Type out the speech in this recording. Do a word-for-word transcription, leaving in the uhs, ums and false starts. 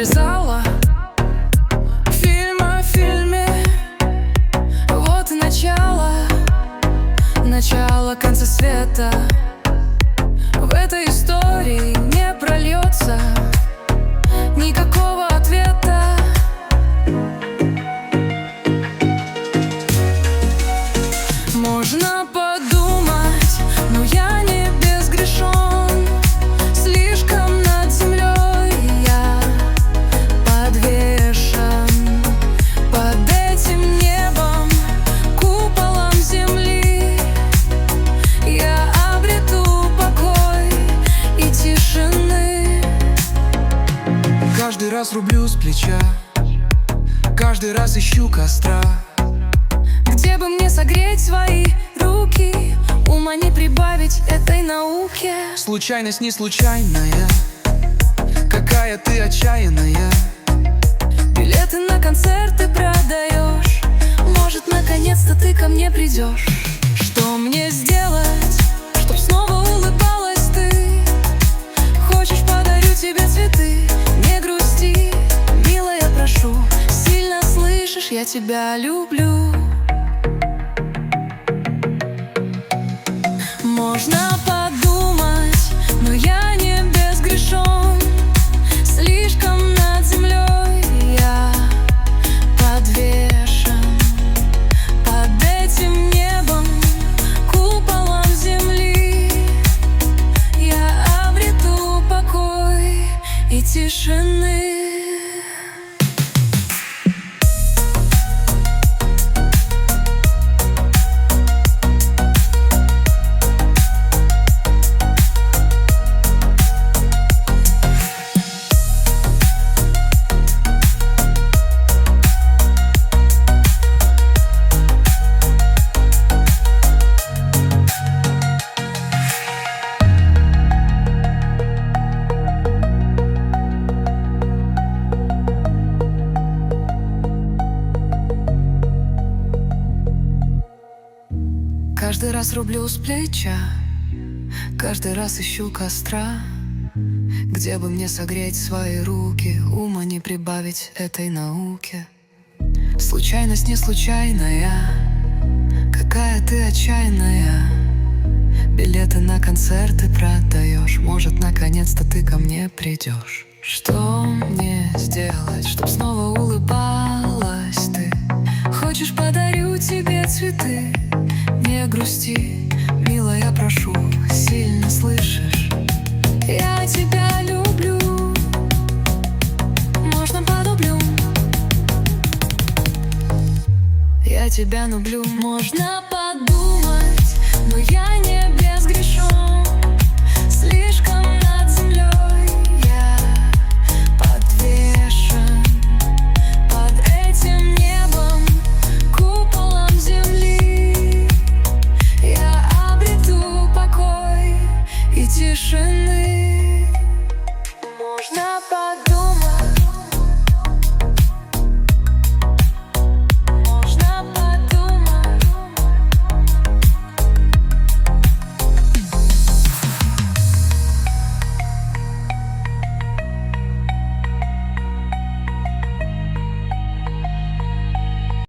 завязала фильм о фильме. Вот и начало, начало конца света. В этой истории не прольется никакого ответа. Можно подумать, но я не безгрешен. Слишком над землей я подвешен, под этим небом, куполом земли. Я обрету покой и тишины. Каждый раз рублю с плеча, каждый раз ищу костра, где бы мне согреть свои руки, ума не прибавить этой науке. Случайность не случайная, какая ты отчаянная. Билеты на концерты продаешь, может, наконец-то ты ко мне придешь. Что мне сделать, чтоб снова улыбалась ты? Хочешь, подарю тебе цветы? Не грусти, милая, прошу. Сильно слышишь, я тебя люблю. Можно подумать, но я не безгрешен. Слишком над землей я подвешен, под этим небом, куполом земли. Я обрету покой и тишины. Каждый раз рублю с плеча, каждый раз ищу костра, где бы мне согреть свои руки, ума не прибавить этой науке. Случайность не случайная, какая ты отчаянная. Билеты на концерты продаешь, может, наконец-то ты ко мне придешь. Что мне сделать, чтоб снова улыбалась ты? Хочешь, подарю тебе цветы? Не грусти, милая, прошу. Сильно слышишь, я тебя люблю. Можно по дублю? Я тебя люблю. Можно подумать, но я не